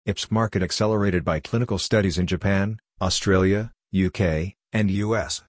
IPSC market accelerated by clinical studies in Japan, Australia, UK, and US.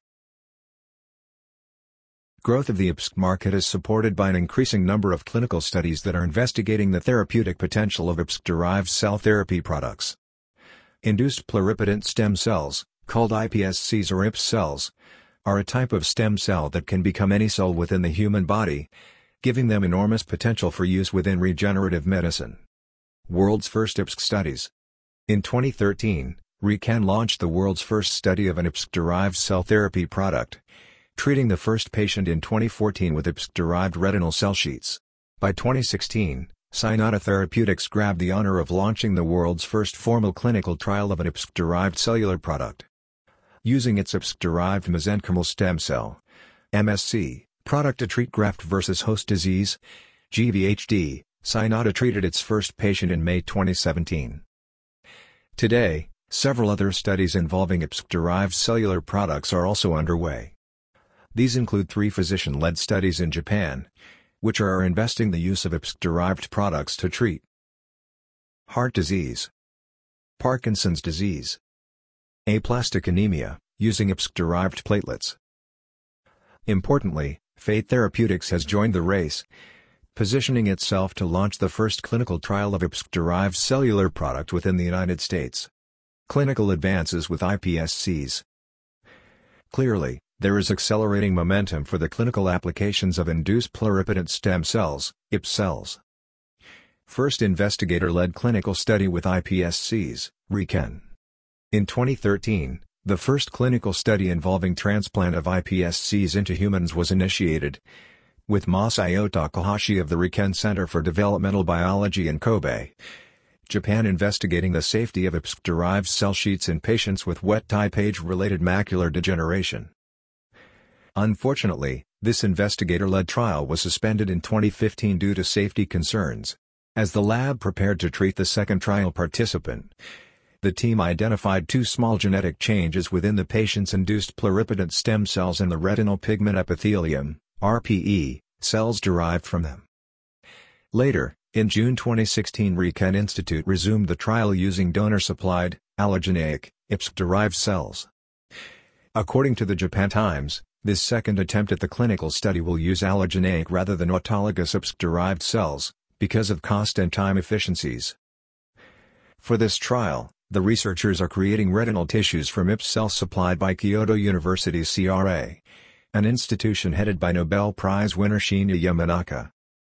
Growth of the IPSC market is supported by an increasing number of clinical studies that are investigating the therapeutic potential of IPSC-derived cell therapy products. Induced pluripotent stem cells, called iPSCs or IPS cells, are a type of stem cell that can become any cell within the human body, giving them enormous potential for use within regenerative medicine. World's first IPSC studies. In 2013, RIKEN launched the world's first study of an IPSC-derived cell therapy product, treating the first patient in 2014 with IPSC-derived retinal cell sheets. By 2016, Cynata Therapeutics grabbed the honor of launching the world's first formal clinical trial of an IPSC-derived cellular product. Using its IPSC-derived mesenchymal stem cell (MSC) product to treat graft-versus-host disease (GVHD), Cynata treated its first patient in May 2017. Today, several other studies involving IPSC-derived cellular products are also underway. These include 3 physician-led studies in Japan, which are investing the use of IPSC-derived products to treat heart disease, Parkinson's disease, aplastic anemia, using IPSC-derived platelets. Importantly, Fate Therapeutics has joined the race, positioning itself to launch the first clinical trial of IPSC-derived cellular product within the United States. Clinical advances with iPSCs. Clearly, there is accelerating momentum for the clinical applications of induced pluripotent stem cells, IPS cells. First investigator-led clinical study with iPSCs, RIKEN. In 2013, the first clinical study involving transplant of iPSCs into humans was initiated, with Masayo Takahashi of the RIKEN Center for Developmental Biology in Kobe, Japan investigating the safety of IPSC-derived cell sheets in patients with wet type age-related macular degeneration. Unfortunately, this investigator-led trial was suspended in 2015 due to safety concerns. As the lab prepared to treat the second trial participant, the team identified 2 small genetic changes within the patient's induced pluripotent stem cells and the retinal pigment epithelium, RPE, cells derived from them. Later, in June 2016, RIKEN Institute resumed the trial using donor-supplied, allogeneic, IPSC-derived cells. According to the Japan Times, this second attempt at the clinical study will use allogeneic rather than autologous IPSC-derived cells, because of cost and time efficiencies. For this trial, the researchers are creating retinal tissues from IPS cells supplied by Kyoto University's CRA, an institution headed by Nobel Prize winner Shinya Yamanaka.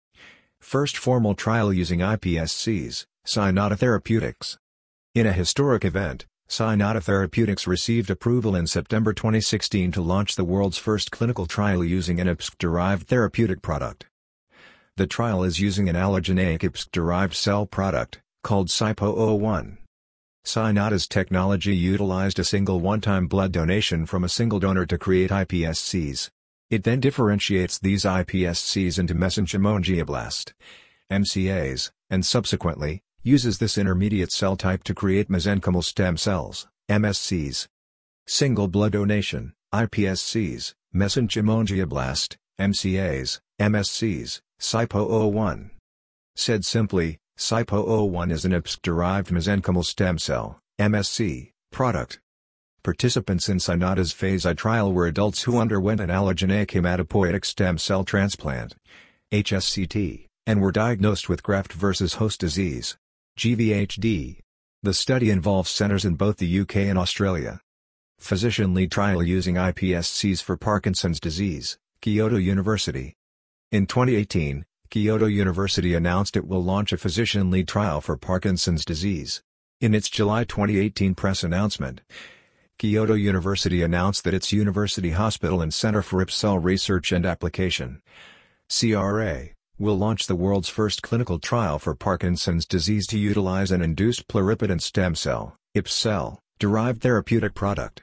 First formal trial using iPSCs, Cynata Therapeutics. In a historic event, Cynata Therapeutics received approval in September 2016 to launch the world's first clinical trial using an IPSC-derived therapeutic product. The trial is using an allogeneic IPSC-derived cell product, called CYPO01. Cynata's technology utilized a single one-time blood donation from a single donor to create iPSCs. It then differentiates these iPSCs into mesenchymal angioblast (MCAs), and subsequently, uses this intermediate cell type to create mesenchymal stem cells, MSCs. Single blood donation, iPSCs, mesenchymal angioblast, MCAs, MSCs, CYPO01. Said simply, CYPO01 is an IPSC-derived mesenchymal stem cell, MSC, product. Participants in Cynata's Phase I trial were adults who underwent an allogeneic hematopoietic stem cell transplant, HSCT, and were diagnosed with graft-versus-host disease, GVHD. The study involves centers in both the UK and Australia. Physician-led trial using iPSCs for Parkinson's disease, Kyoto University. In 2018, Kyoto University announced it will launch a physician-led trial for Parkinson's disease. In its July 2018 press announcement, Kyoto University announced that its University Hospital and Center for IPS Cell Research and Application, CRA, will launch the world's first clinical trial for Parkinson's disease to utilize an induced pluripotent stem cell, IPS cell, derived therapeutic product.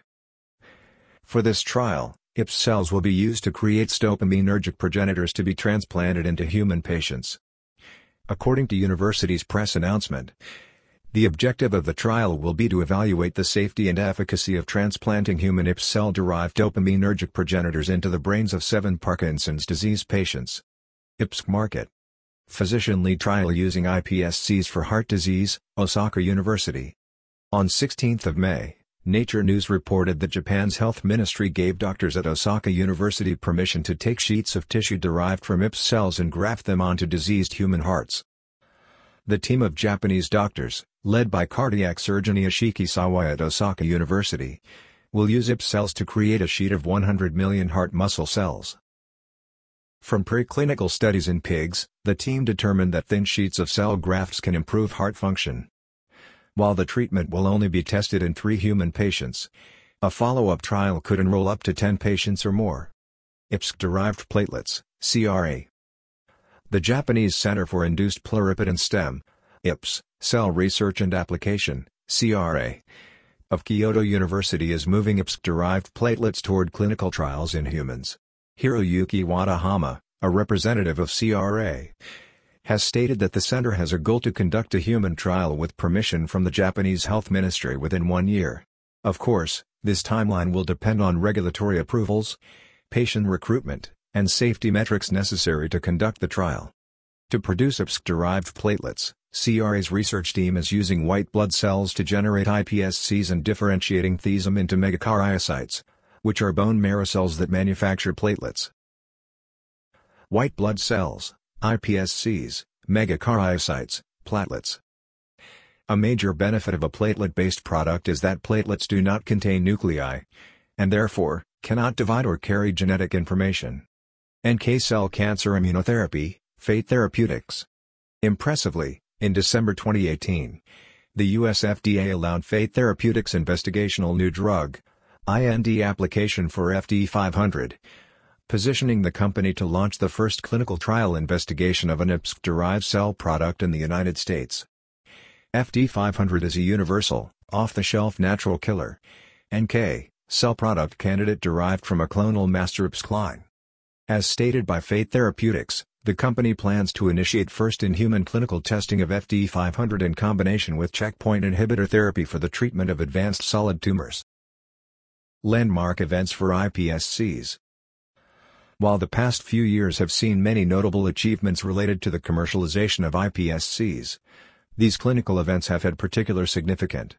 For this trial, IPS cells will be used to create dopaminergic progenitors to be transplanted into human patients. According to university's press announcement, the objective of the trial will be to evaluate the safety and efficacy of transplanting human IPS cell-derived dopaminergic progenitors into the brains of 7 Parkinson's disease patients. IPSC market. Physician-led trial using iPSCs for heart disease, Osaka University. On 16 May, Nature News reported that Japan's health ministry gave doctors at Osaka University permission to take sheets of tissue derived from IPS cells and graft them onto diseased human hearts. The team of Japanese doctors, led by cardiac surgeon Yoshiki Sawai at Osaka University, will use IPS cells to create a sheet of 100 million heart muscle cells. From preclinical studies in pigs, the team determined that thin sheets of cell grafts can improve heart function. While the treatment will only be tested in 3 human patients, a follow-up trial could enroll up to 10 patients or more. IPSC-derived platelets, CRA. The Japanese Center for Induced Pluripotent Stem (IPS) Cell Research and Application (CRA) of Kyoto University is moving IPSC-derived platelets toward clinical trials in humans. Hiroyuki Wadahama, a representative of CRA, has stated that the center has a goal to conduct a human trial with permission from the Japanese Health Ministry within 1 year. Of course, this timeline will depend on regulatory approvals, patient recruitment, and safety metrics necessary to conduct the trial. To produce IPSC-derived platelets, CRA's research team is using white blood cells to generate iPSCs and differentiating these into megakaryocytes, which are bone marrow cells that manufacture platelets. White blood cells, iPSCs, megakaryocytes, platelets. A major benefit of a platelet-based product is that platelets do not contain nuclei, and therefore, cannot divide or carry genetic information. NK cell cancer immunotherapy, Fate Therapeutics. Impressively, in December 2018, the US FDA allowed Fate Therapeutics' investigational new drug, IND application for FD500, positioning the company to launch the first clinical trial investigation of an IPSC-derived cell product in the United States. FD500 is a universal, off-the-shelf natural killer, NK, cell product candidate derived from a clonal master IPSC clone. As stated by Fate Therapeutics, the company plans to initiate first-in-human clinical testing of FD500 in combination with checkpoint inhibitor therapy for the treatment of advanced solid tumors. Landmark events for iPSCs. While the past few years have seen many notable achievements related to the commercialization of iPSCs, these clinical events have had particular significance.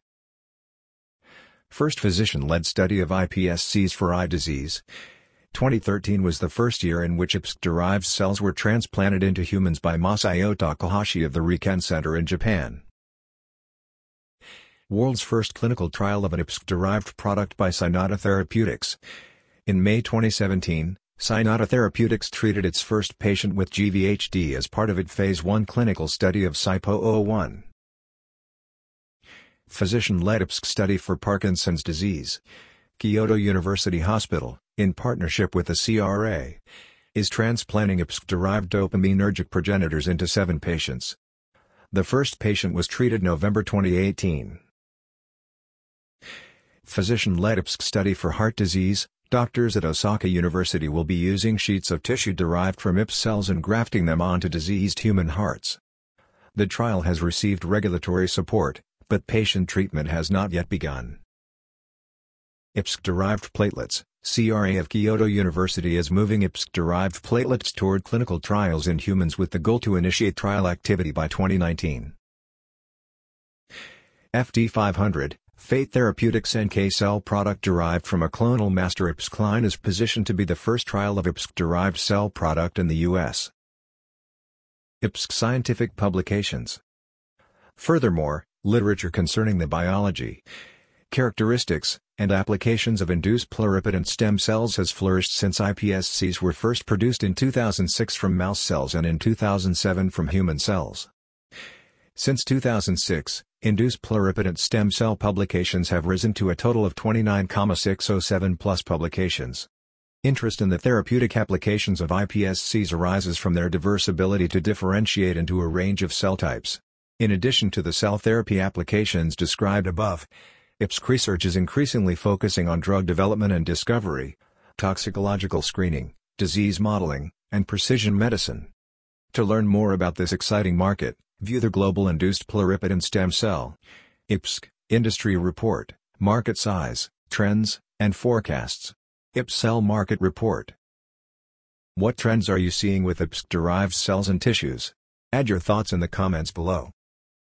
First physician-led study of iPSCs for eye disease. 2013 was the first year in which IPSC-derived cells were transplanted into humans by Masayo Takahashi of the Riken Center in Japan. World's first clinical trial of an IPSC-derived product by Cynata Therapeutics. In May 2017, Cynata Therapeutics treated its first patient with GVHD as part of its Phase 1 clinical study of CYP001. Physician-led IPSC study for Parkinson's disease. Kyoto University Hospital, in partnership with the CRA, is transplanting IPSC-derived dopaminergic progenitors into 7 patients. The first patient was treated November 2018. Physician-led IPSC study for heart disease. Doctors at Osaka University will be using sheets of tissue derived from IPS cells and grafting them onto diseased human hearts. The trial has received regulatory support, but patient treatment has not yet begun. IPSC-derived platelets. CRA of Kyoto University is moving IPSC-derived platelets toward clinical trials in humans with the goal to initiate trial activity by 2019. FD500, Fate Therapeutics' NK cell product derived from a clonal master IPSC clone is positioned to be the first trial of IPSC-derived cell product in the U.S. IPSC scientific publications. Furthermore, literature concerning the biology, characteristics, and applications of induced pluripotent stem cells has flourished since iPSCs were first produced in 2006 from mouse cells and in 2007 from human cells. Since 2006, induced pluripotent stem cell publications have risen to a total of 29,607 plus publications. Interest in the therapeutic applications of iPSCs arises from their diverse ability to differentiate into a range of cell types. In addition to the cell therapy applications described above, IPSC research is increasingly focusing on drug development and discovery, toxicological screening, disease modeling, and precision medicine. To learn more about this exciting market, view the Global Induced Pluripotent Stem Cell (IPSC) Industry Report, Market Size, Trends, and Forecasts. IPSC Cell Market Report. What trends are you seeing with IPSC-derived cells and tissues? Add your thoughts in the comments below.